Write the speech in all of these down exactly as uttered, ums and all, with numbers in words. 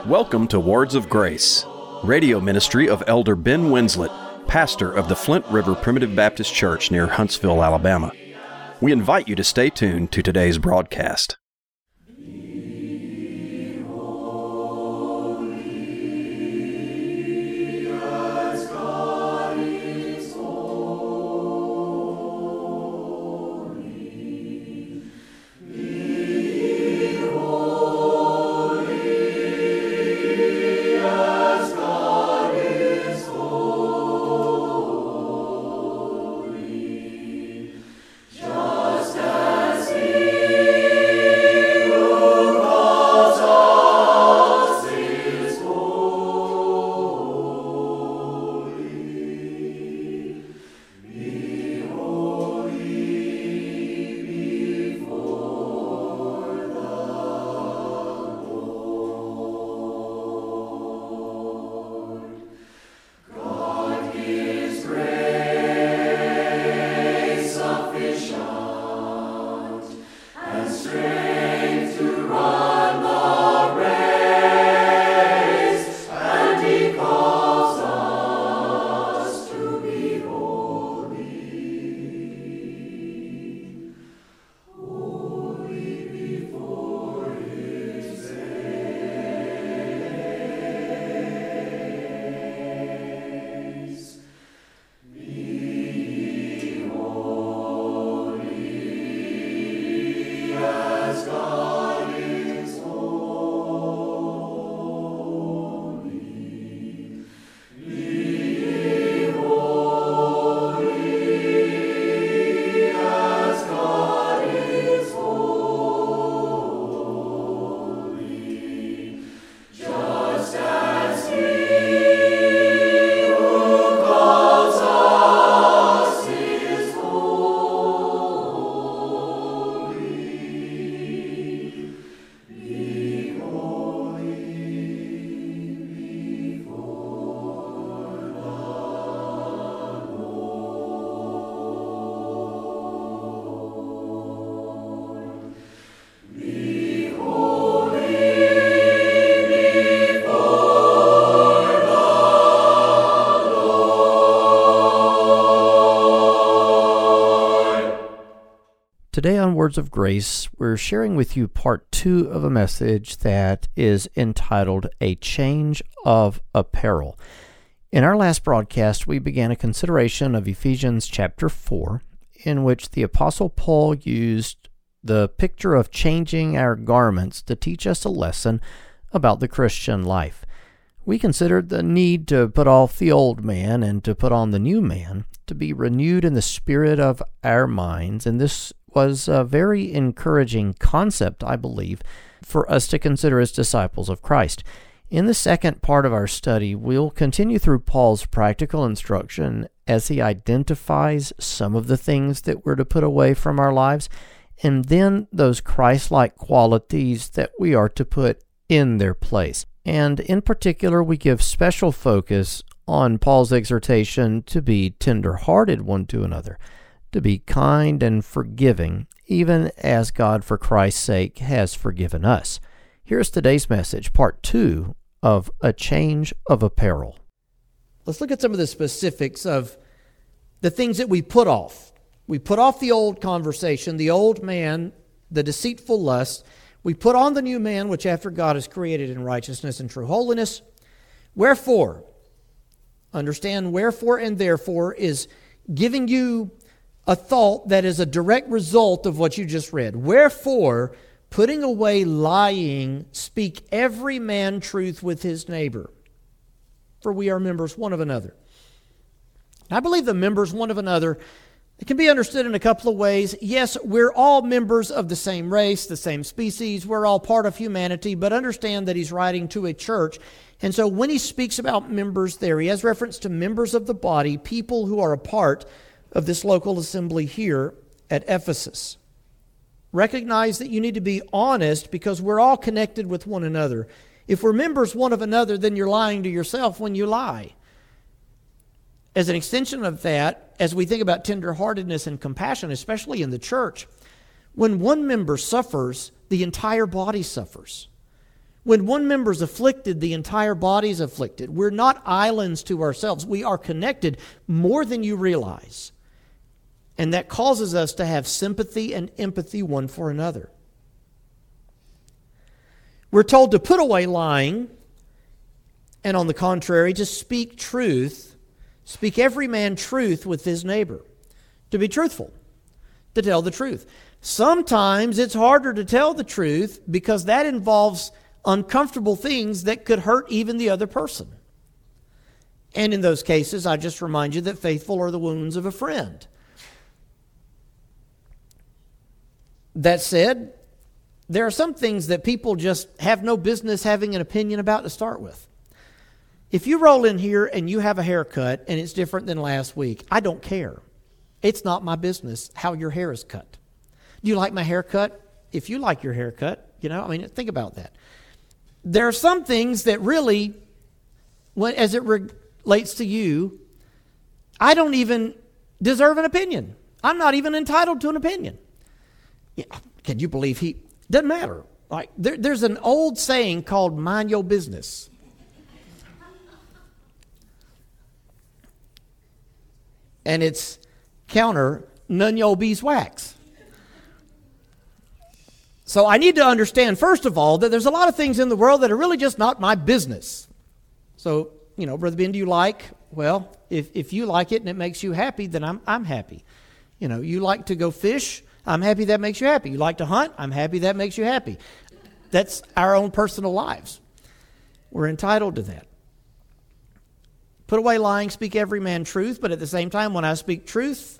Welcome to Words of Grace, radio ministry of Elder Ben Winslet, pastor of the Flint River Primitive Baptist Church near Huntsville, Alabama. We invite you to stay tuned to today's broadcast. Today on Words of Grace, we're sharing with you part two of a message that is entitled A Change of Apparel. In our last broadcast, we began a consideration of Ephesians chapter four, in which the Apostle Paul used the picture of changing our garments to teach us a lesson about the Christian life. We considered the need to put off the old man and to put on the new man, to be renewed in the spirit of our minds, and this was a very encouraging concept, I believe, for us to consider as disciples of Christ. In the second part of our study, we'll continue through Paul's practical instruction as he identifies some of the things that we're to put away from our lives, and then those Christ-like qualities that we are to put in their place. And in particular, we give special focus on Paul's exhortation to be tender-hearted one to another, to be kind and forgiving, even as God, for Christ's sake, has forgiven us. Here's today's message, part two of A Change of Apparel. Let's look at some of the specifics of the things that we put off. We put off the old conversation, the old man, the deceitful lust. We put on the new man, which after God is created in righteousness and true holiness. Wherefore, understand wherefore and therefore is giving you a thought that is a direct result of what you just read. Wherefore, putting away lying, speak every man truth with his neighbor, for we are members one of another. I believe the members one of another, it can be understood in a couple of ways. Yes, we're all members of the same race, the same species. We're all part of humanity, but understand that he's writing to a church. And so when he speaks about members there, he has reference to members of the body, people who are a part of this local assembly here at Ephesus. Recognize that you need to be honest because we're all connected with one another. If we're members one of another, then you're lying to yourself when you lie. As an extension of that, as we think about tenderheartedness and compassion, especially in the church, when one member suffers, the entire body suffers. When one member is afflicted, the entire body is afflicted. We're not islands to ourselves. We are connected more than you realize. And that causes us to have sympathy and empathy one for another. We're told to put away lying, and on the contrary, to speak truth. Speak every man truth with his neighbor. To be truthful, to tell the truth. Sometimes it's harder to tell the truth because that involves uncomfortable things that could hurt even the other person. And in those cases, I just remind you that faithful are the wounds of a friend. That said, there are some things that people just have no business having an opinion about to start with. If you roll in here and you have a haircut and it's different than last week, I don't care. It's not my business how your hair is cut. Do you like my haircut? If you like your haircut, you know, I mean, think about that. There are some things that really, when, as it relates to you, I don't even deserve an opinion. I'm not even entitled to an opinion. Yeah, can you believe he... Doesn't matter. Like there, there's an old saying called "mind your business." And it's counter "none your beeswax." So I need to understand, first of all, that there's a lot of things in the world that are really just not my business. So, you know, Brother Ben, do you like? Well, if if you like it and it makes you happy, then I'm I'm happy. You know, you like to go fish. I'm happy that makes you happy. You like to hunt? I'm happy that makes you happy. That's our own personal lives. We're entitled to that. Put away lying, speak every man truth, but at the same time, when I speak truth,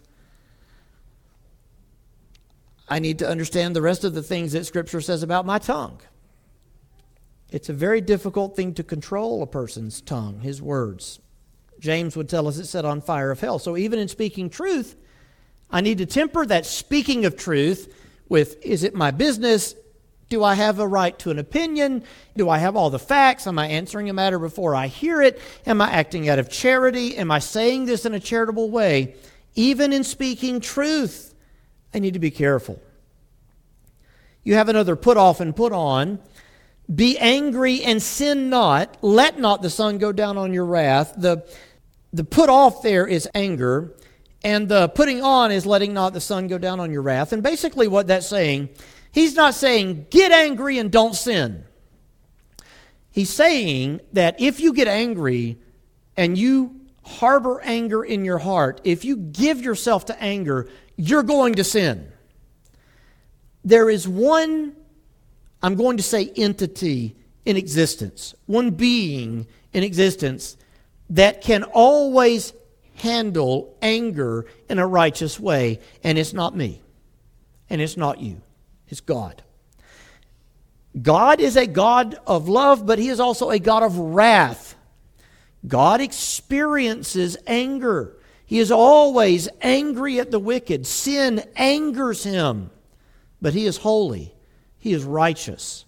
I need to understand the rest of the things that Scripture says about my tongue. It's a very difficult thing to control a person's tongue, his words. James would tell us it's set on fire of hell. So even in speaking truth, I need to temper that speaking of truth with, is it my business? Do I have a right to an opinion? Do I have all the facts? Am I answering a matter before I hear it? Am I acting out of charity? Am I saying this in a charitable way? Even in speaking truth, I need to be careful. You have another put off and put on. Be angry and sin not. Let not the sun go down on your wrath. The, the put off there is anger. And the putting on is letting not the sun go down on your wrath. And basically what that's saying, he's not saying get angry and don't sin. He's saying that if you get angry and you harbor anger in your heart, if you give yourself to anger, you're going to sin. There is one, I'm going to say entity in existence, one being in existence that can always handle anger in a righteous way, and it's not me, and it's not you. It's God. God is a God of love, but He is also a God of wrath. God experiences anger. He is always angry at the wicked. Sin angers Him, but He is holy. He is righteous.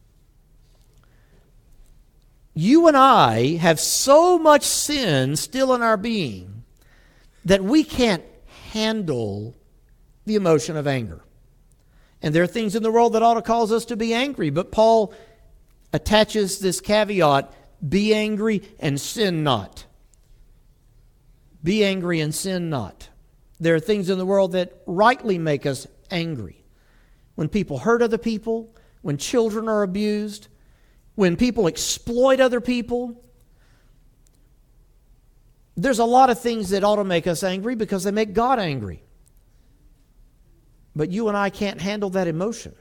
You and I have so much sin still in our being that we can't handle the emotion of anger. And there are things in the world that ought to cause us to be angry, but Paul attaches this caveat, be angry and sin not. Be angry and sin not. There are things in the world that rightly make us angry. When people hurt other people, when children are abused, when people exploit other people, there's a lot of things that ought to make us angry because they make God angry. But you and I can't handle that emotion.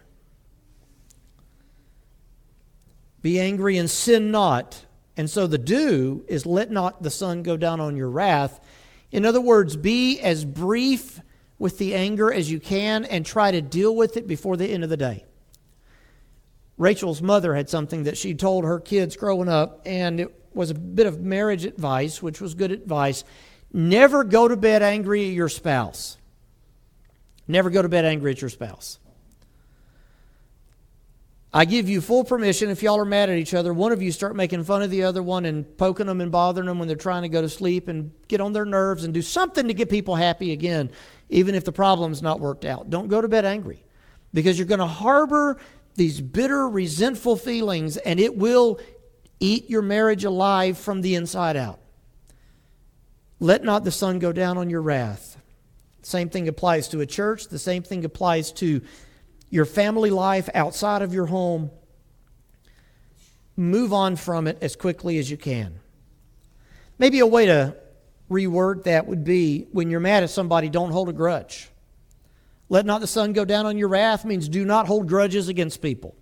Be angry and sin not. And so the do is let not the sun go down on your wrath. In other words, be as brief with the anger as you can and try to deal with it before the end of the day. Rachel's mother had something that she told her kids growing up, and it was a bit of marriage advice, which was good advice. Never go to bed angry at your spouse. Never go to bed angry at your spouse. I give you full permission, if y'all are mad at each other, one of you start making fun of the other one and poking them and bothering them when they're trying to go to sleep and get on their nerves and do something to get people happy again, even if the problem's not worked out. Don't go to bed angry, because you're going to harbor these bitter, resentful feelings, and it will eat your marriage alive from the inside out. Let not the sun go down on your wrath. Same thing applies to a church. The same thing applies to your family life outside of your home. Move on from it as quickly as you can. Maybe a way to reword that would be, when you're mad at somebody, don't hold a grudge. Let not the sun go down on your wrath means do not hold grudges against people.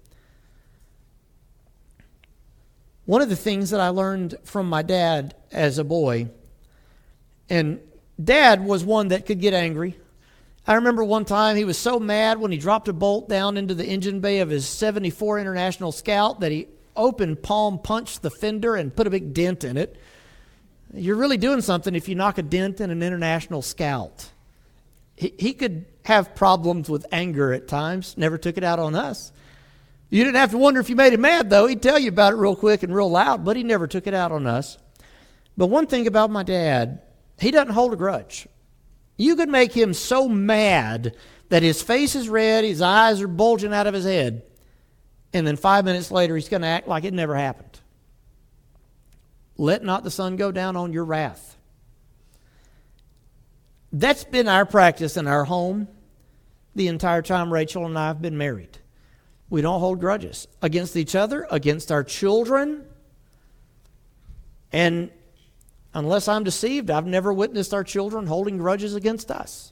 One of the things that I learned from my dad as a boy, and Dad was one that could get angry. I remember one time he was so mad when he dropped a bolt down into the engine bay of his seventy-four International Scout that he open palm punched the fender and put a big dent in it. You're really doing something if you knock a dent in an International Scout. He, he could have problems with anger at times, never took it out on us. You didn't have to wonder if you made him mad, though. He'd tell you about it real quick and real loud, but he never took it out on us. But one thing about my dad, he doesn't hold a grudge. You could make him so mad that his face is red, his eyes are bulging out of his head, and then five minutes later he's going to act like it never happened. Let not the sun go down on your wrath. That's been our practice in our home the entire time Rachel and I have been married. We don't hold grudges against each other, against our children. And unless I'm deceived, I've never witnessed our children holding grudges against us.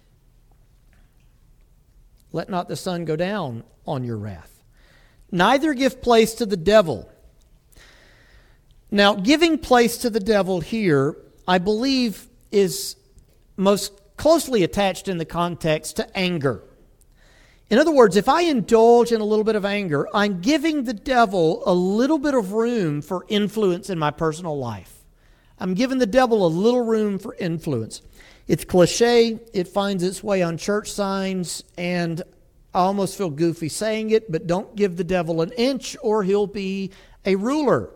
Let not the sun go down on your wrath. Neither give place to the devil. Now, giving place to the devil here, I believe, is most closely attached in the context to anger. In other words, if I indulge in a little bit of anger, I'm giving the devil a little bit of room for influence in my personal life. I'm giving the devil a little room for influence. It's cliche. It finds its way on church signs, and I almost feel goofy saying it, but don't give the devil an inch or he'll be a ruler.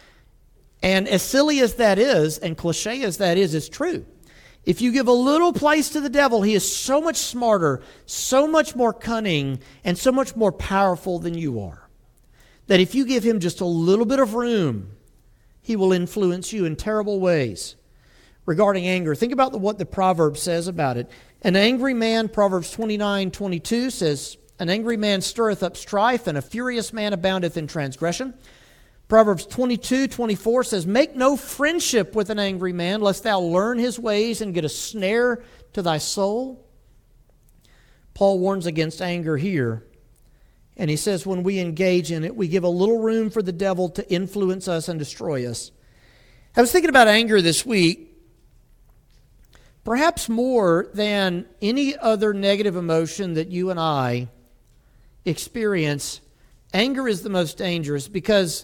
And as silly as that is, and cliche as that is, it's true. If you give a little place to the devil, he is so much smarter, so much more cunning, and so much more powerful than you are, that if you give him just a little bit of room, he will influence you in terrible ways. Regarding anger, think about the, what the proverb says about it. An angry man, Proverbs twenty-nine twenty-two says, an angry man stirreth up strife, and a furious man aboundeth in transgression. Proverbs twenty-two twenty-four says, make no friendship with an angry man, lest thou learn his ways and get a snare to thy soul. Paul warns against anger here. And he says when we engage in it, we give a little room for the devil to influence us and destroy us. I was thinking about anger this week. Perhaps more than any other negative emotion that you and I experience, anger is the most dangerous because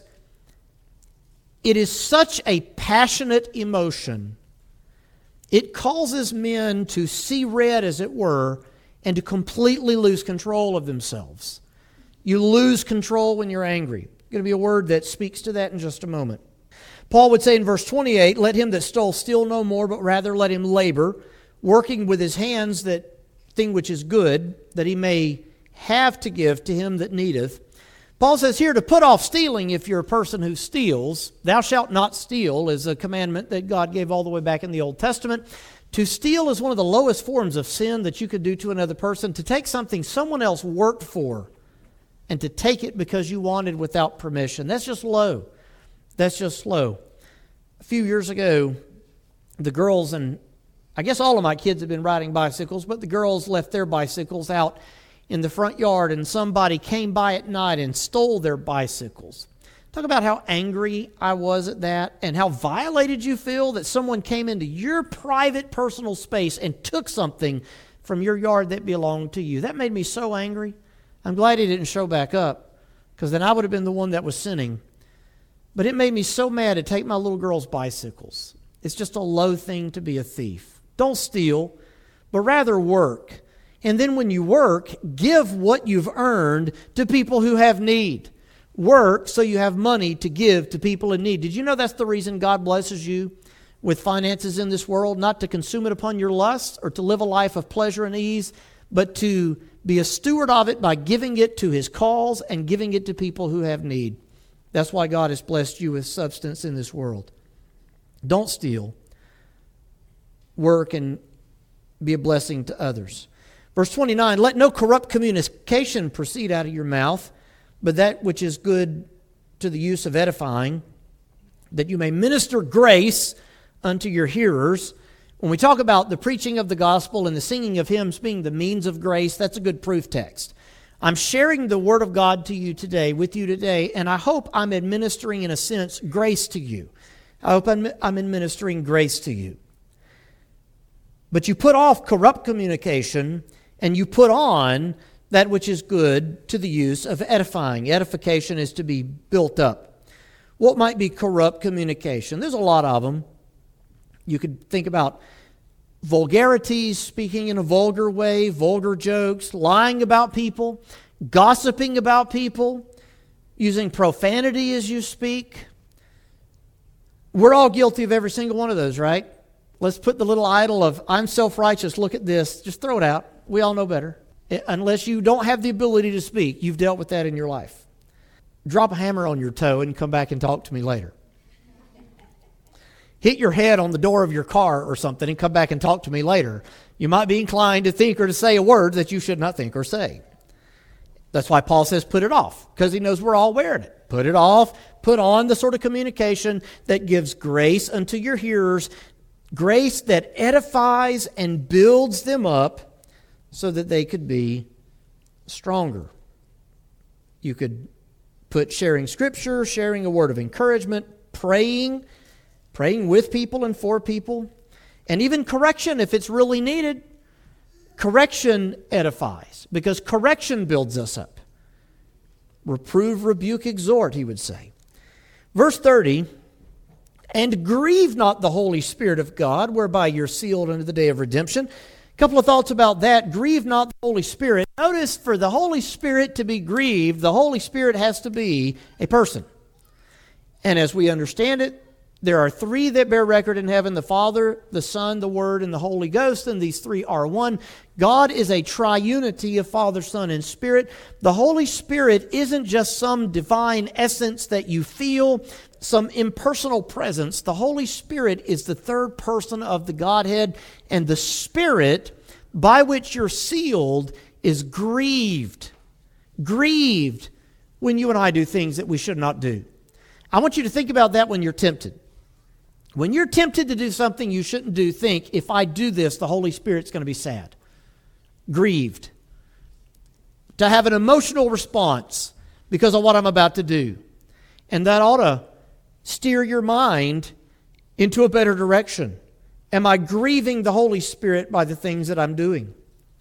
it is such a passionate emotion. It causes men to see red, as it were, and to completely lose control of themselves. You lose control when you're angry. There's going to be a word that speaks to that in just a moment. Paul would say in verse twenty-eight, let him that stole steal no more, but rather let him labor, working with his hands that thing which is good, that he may have to give to him that needeth. Paul says here to put off stealing, if you're a person who steals, thou shalt not steal is a commandment that God gave all the way back in the Old Testament. To steal is one of the lowest forms of sin that you could do to another person. To take something someone else worked for and to take it because you wanted without permission. That's just low. That's just low. A few years ago, the girls, and I guess all of my kids have been riding bicycles, but the girls left their bicycles out in the front yard, and somebody came by at night and stole their bicycles. Talk about how angry I was at that and how violated you feel that someone came into your private personal space and took something from your yard that belonged to you. That made me so angry. I'm glad he didn't show back up, because then I would have been the one that was sinning. But it made me so mad to take my little girl's bicycles. It's just a low thing to be a thief. Don't steal, but rather work. And then when you work, give what you've earned to people who have need. Work so you have money to give to people in need. Did you know that's the reason God blesses you with finances in this world? Not to consume it upon your lusts or to live a life of pleasure and ease, but to Be a steward of it by giving it to His cause and giving it to people who have need. That's why God has blessed you with substance in this world. Don't steal. Work and be a blessing to others. Verse twenty-nine, let no corrupt communication proceed out of your mouth, but that which is good to the use of edifying, that you may minister grace unto your hearers. When we talk about the preaching of the gospel and the singing of hymns being the means of grace, that's a good proof text. I'm sharing the Word of God to you today, with you today, and I hope I'm administering, in a sense, grace to you. I hope I'm, I'm administering grace to you. But you put off corrupt communication, and you put on that which is good to the use of edifying. Edification is to be built up. What might be corrupt communication? There's a lot of them. You could think about vulgarities, speaking in a vulgar way, vulgar jokes, lying about people, gossiping about people, using profanity as you speak. We're all guilty of every single one of those, right? Let's put the little idol of, I'm self-righteous, look at this, just throw it out. We all know better. Unless you don't have the ability to speak, you've dealt with that in your life. Drop a hammer on your toe and come back and talk to me later. Hit your head on the door of your car or something and come back and talk to me later. You might be inclined to think or to say a word that you should not think or say. That's why Paul says put it off, because he knows we're all wearing it. Put it off. Put on the sort of communication that gives grace unto your hearers, grace that edifies and builds them up so that they could be stronger. You could put sharing Scripture, sharing a word of encouragement, praying, praying with people and for people, and even correction if it's really needed. Correction edifies, because correction builds us up. Reprove, rebuke, exhort, he would say. Verse thirty, and grieve not the Holy Spirit of God, whereby you're sealed unto the day of redemption. A couple of thoughts about that. Grieve not the Holy Spirit. Notice, for the Holy Spirit to be grieved, the Holy Spirit has to be a person. And as we understand it, there are three that bear record in heaven, the Father, the Son, the Word, and the Holy Ghost, and these three are one. God is a triunity of Father, Son, and Spirit. The Holy Spirit isn't just some divine essence that you feel, some impersonal presence. The Holy Spirit is the third person of the Godhead, and the Spirit by which you're sealed is grieved. Grieved when you and I do things that we should not do. I want you to think about that when you're tempted. When you're tempted to do something you shouldn't do, think, if I do this, the Holy Spirit's going to be sad, grieved, to have an emotional response because of what I'm about to do. And that ought to steer your mind into a better direction. Am I grieving the Holy Spirit by the things that I'm doing?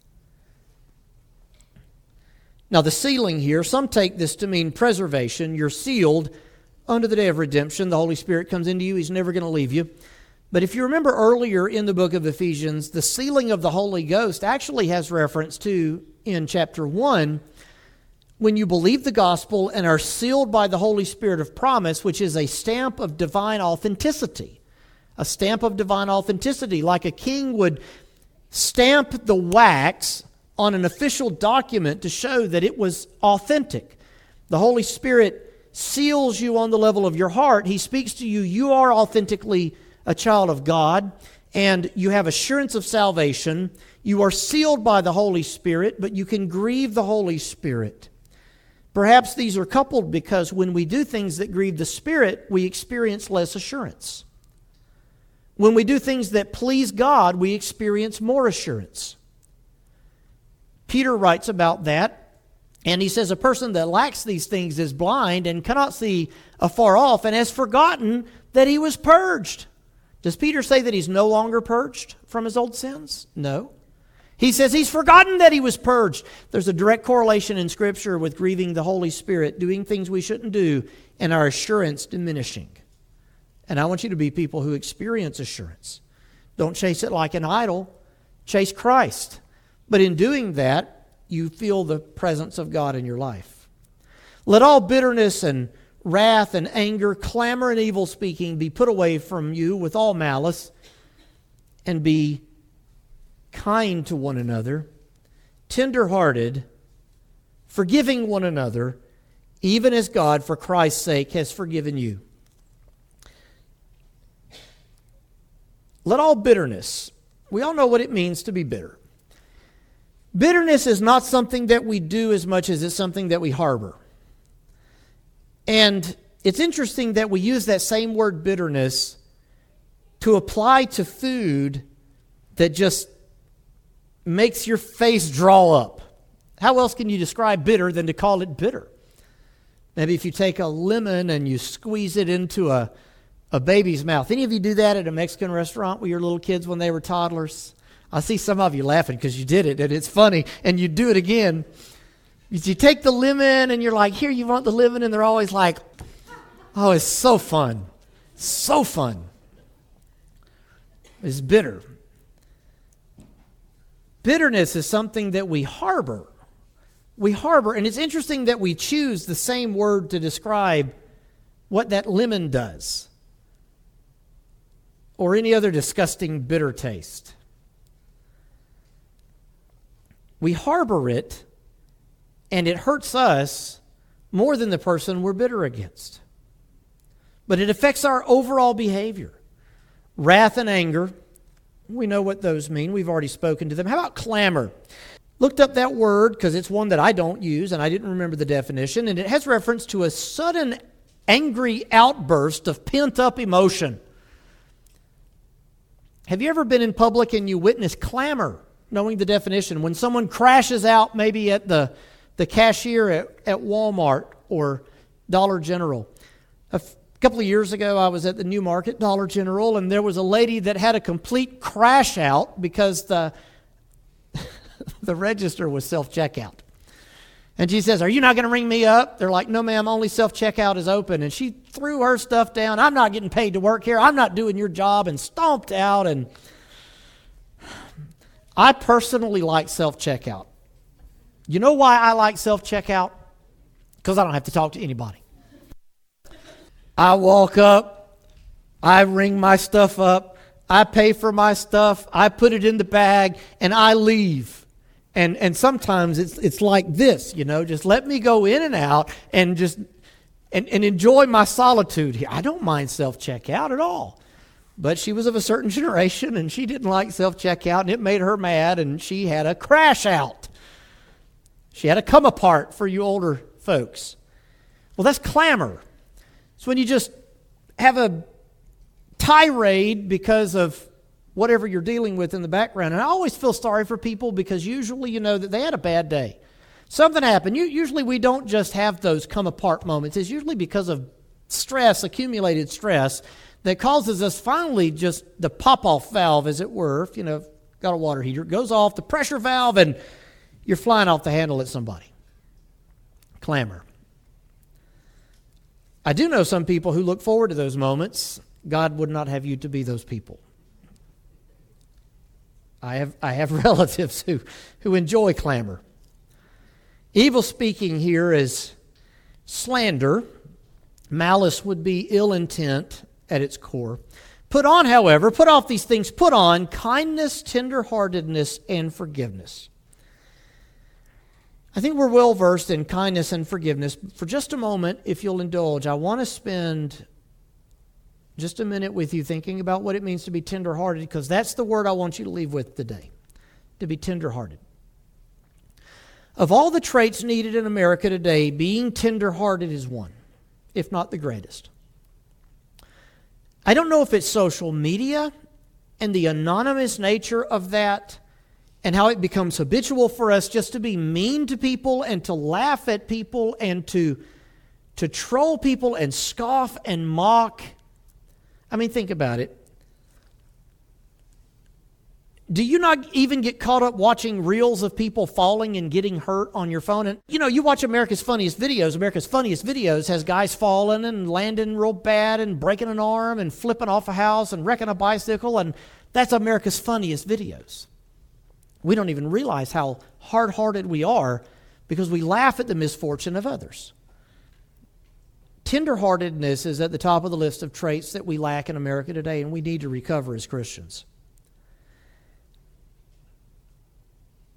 Now, the sealing here, some take this to mean preservation. You're sealed unto the day of redemption. The Holy Spirit comes into you. He's never going to leave you. But if you remember earlier in the book of Ephesians, the sealing of the Holy Ghost actually has reference to, in chapter one, when you believe the gospel and are sealed by the Holy Spirit of promise, which is a stamp of divine authenticity. A stamp of divine authenticity, like a king would stamp the wax on an official document to show that it was authentic. The Holy Spirit seals you on the level of your heart. He speaks to you. You are authentically a child of God, and you have assurance of salvation. You are sealed by the Holy Spirit, but you can grieve the Holy Spirit. Perhaps these are coupled because when we do things that grieve the Spirit, we experience less assurance. When we do things that please God, we experience more assurance. Peter writes about that. And he says, a person that lacks these things is blind and cannot see afar off and has forgotten that he was purged. Does Peter say that he's no longer purged from his old sins? No. He says he's forgotten that he was purged. There's a direct correlation in Scripture with grieving the Holy Spirit, doing things we shouldn't do, and our assurance diminishing. And I want you to be people who experience assurance. Don't chase it like an idol. Chase Christ. But in doing that, you feel the presence of God in your life. Let all bitterness and wrath and anger, clamor and evil speaking be put away from you with all malice, and be kind to one another, tender-hearted, forgiving one another, even as God, for Christ's sake, has forgiven you. Let all bitterness, we all know what it means to be bitter. Bitterness is not something that we do as much as it's something that we harbor. And it's interesting that we use that same word bitterness to apply to food that just makes your face draw up. How else can you describe bitter than to call it bitter? Maybe if you take a lemon and you squeeze it into a, a baby's mouth. Any of you do that at a Mexican restaurant with your little kids when they were toddlers? I see some of you laughing because you did it, and it's funny, and you do it again. You take the lemon, and you're like, here, you want the lemon? And they're always like, oh, it's so fun. So fun. It's bitter. Bitterness is something that we harbor. We harbor, and it's interesting that we choose the same word to describe what that lemon does or any other disgusting bitter taste. We harbor it, and it hurts us more than the person we're bitter against. But it affects our overall behavior. Wrath and anger, we know what those mean. We've already spoken to them. How about clamor? Looked up that word because it's one that I don't use, and I didn't remember the definition, and it has reference to a sudden angry outburst of pent-up emotion. Have you ever been in public and you witness clamor, knowing the definition? When someone crashes out maybe at the, the cashier at, at Walmart or Dollar General. A f- couple of years ago, I was at the New Market Dollar General, and there was a lady that had a complete crash out because the the register was self-checkout. And she says, are you not going to ring me up? They're like, no, ma'am, only self-checkout is open. And she threw her stuff down. I'm not getting paid to work here. I'm not doing your job, and stomped out. And I personally like self-checkout. You know why I like self-checkout? Because I don't have to talk to anybody. I walk up, I ring my stuff up, I pay for my stuff, I put it in the bag, and I leave. And and sometimes it's it's like this, you know, just let me go in and out and just and, and enjoy my solitude here. I don't mind self-checkout at all. But she was of a certain generation, and she didn't like self-checkout, and it made her mad, and she had a crash out. She had a come apart for you older folks. Well, that's clamor. It's when you just have a tirade because of whatever you're dealing with in the background. And I always feel sorry for people because usually you know that they had a bad day. Something happened. You, usually we don't just have those come apart moments. It's usually because of stress, accumulated stress, that causes us finally just the pop-off valve, as it were. If, you know, got a water heater, it goes off, the pressure valve, and you're flying off the handle at somebody. Clamor. I do know some people who look forward to those moments. God would not have you to be those people. I have I have relatives who, who enjoy clamor. Evil speaking here is slander. Malice would be ill intent at its core. Put on, however, put off these things, put on kindness, tenderheartedness, and forgiveness. I think we're well versed in kindness and forgiveness. For just a moment, if you'll indulge, I want to spend just a minute with you thinking about what it means to be tenderhearted, because that's the word I want you to leave with today, to be tenderhearted. Of all the traits needed in America today, being tenderhearted is one, if not the greatest. I don't know if it's social media and the anonymous nature of that and how it becomes habitual for us just to be mean to people and to laugh at people and to, to troll people and scoff and mock. I mean, think about it. Do you not even get caught up watching reels of people falling and getting hurt on your phone? And, you know, you watch America's Funniest Videos. America's Funniest Videos has guys falling and landing real bad and breaking an arm and flipping off a house and wrecking a bicycle. And that's America's Funniest Videos. We don't even realize how hard-hearted we are because we laugh at the misfortune of others. Tenderheartedness is at the top of the list of traits that we lack in America today, and we need to recover as Christians.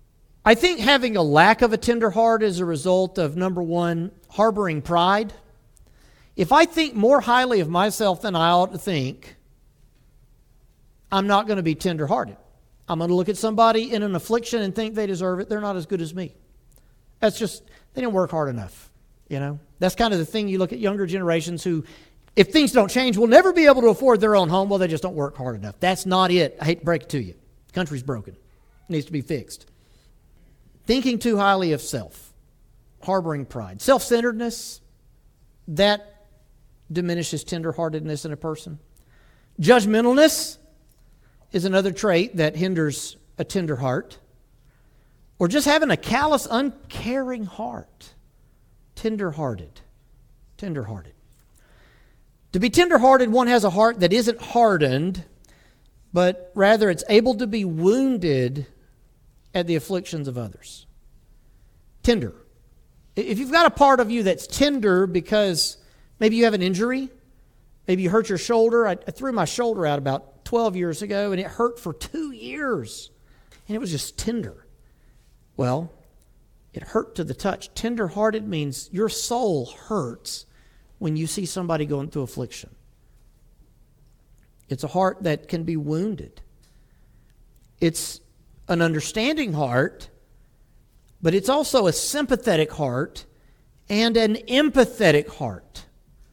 I think having a lack of a tender heart is a result of, number one, harboring pride. If I think more highly of myself than I ought to think, I'm not going to be tender-hearted. I'm going to look at somebody in an affliction and think they deserve it. They're not as good as me. That's just, they didn't work hard enough, you know. That's kind of the thing. You look at younger generations who, if things don't change, will never be able to afford their own home. Well, they just don't work hard enough. That's not it. I hate to break it to you. The country's broken. It needs to be fixed. Thinking too highly of self, harboring pride, self-centeredness, that diminishes tenderheartedness in a person. Judgmentalness is another trait that hinders a tender heart. Or just having a callous, uncaring heart. Tender-hearted. Tender-hearted. To be tender-hearted, one has a heart that isn't hardened, but rather it's able to be wounded at the afflictions of others. Tender. If you've got a part of you that's tender because maybe you have an injury, maybe you hurt your shoulder. I, I threw my shoulder out about twelve years ago, and it hurt for two years, and it was just tender. Well, it hurt to the touch. Tender-hearted means your soul hurts when you see somebody going through affliction. It's a heart that can be wounded. It's an understanding heart, but it's also a sympathetic heart and an empathetic heart.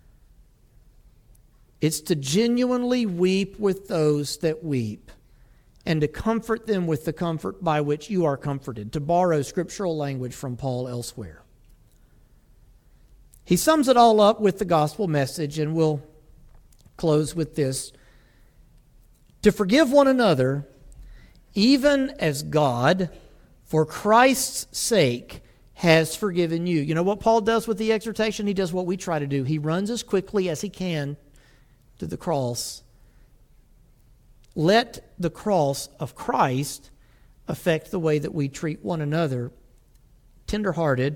It's to genuinely weep with those that weep and to comfort them with the comfort by which you are comforted, to borrow scriptural language from Paul elsewhere. He sums it all up with the gospel message, and we'll close with this. To forgive one another, even as God, for Christ's sake, has forgiven you. You know what Paul does with the exhortation? He does what we try to do. He runs as quickly as he can to the cross. Let the cross of Christ affect the way that we treat one another, tender-hearted,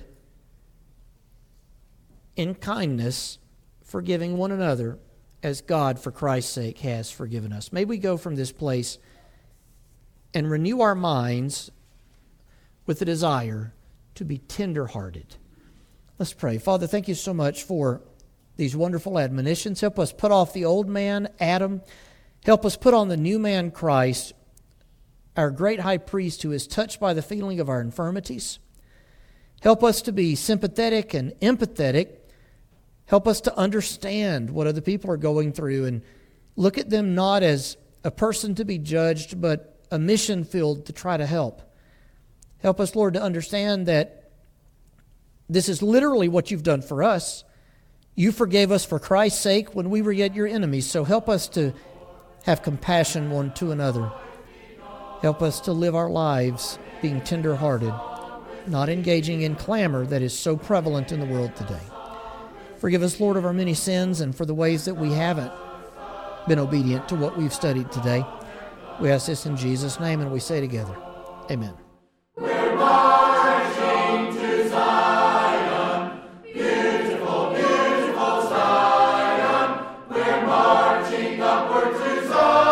in kindness, forgiving one another as God, for Christ's sake, has forgiven us. May we go from this place and renew our minds with the desire to be tender-hearted. Let's pray. Father, thank you so much for these wonderful admonitions. Help us put off the old man, Adam. Help us put on the new man, Christ, our great high priest who is touched by the feeling of our infirmities. Help us to be sympathetic and empathetic. Help us to understand what other people are going through and look at them not as a person to be judged, but a mission field to try to help. Help us, Lord, to understand that this is literally what you've done for us. You forgave us for Christ's sake when we were yet your enemies. So help us to have compassion one to another. Help us to live our lives being tender-hearted, not engaging in clamor that is so prevalent in the world today. Forgive us, Lord, of our many sins and for the ways that we haven't been obedient to what we've studied today. We ask this in Jesus' name, and we say together, amen. We're marching to Zion, beautiful, beautiful Zion. We're marching upward to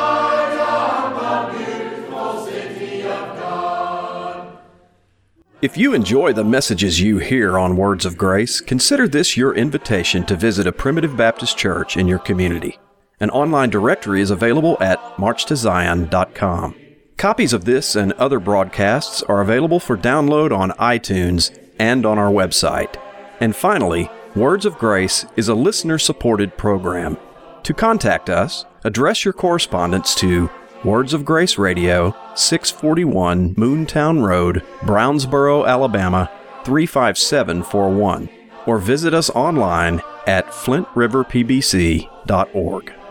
Zion, the beautiful city of God. If you enjoy the messages you hear on Words of Grace, consider this your invitation to visit a Primitive Baptist church in your community. An online directory is available at march to zion dot com. Copies of this and other broadcasts are available for download on iTunes and on our website. And finally, Words of Grace is a listener-supported program. To contact us, address your correspondence to Words of Grace Radio, six forty-one Moontown Road, Brownsboro, Alabama, three five seven four one, or visit us online at flint river p b c dot org.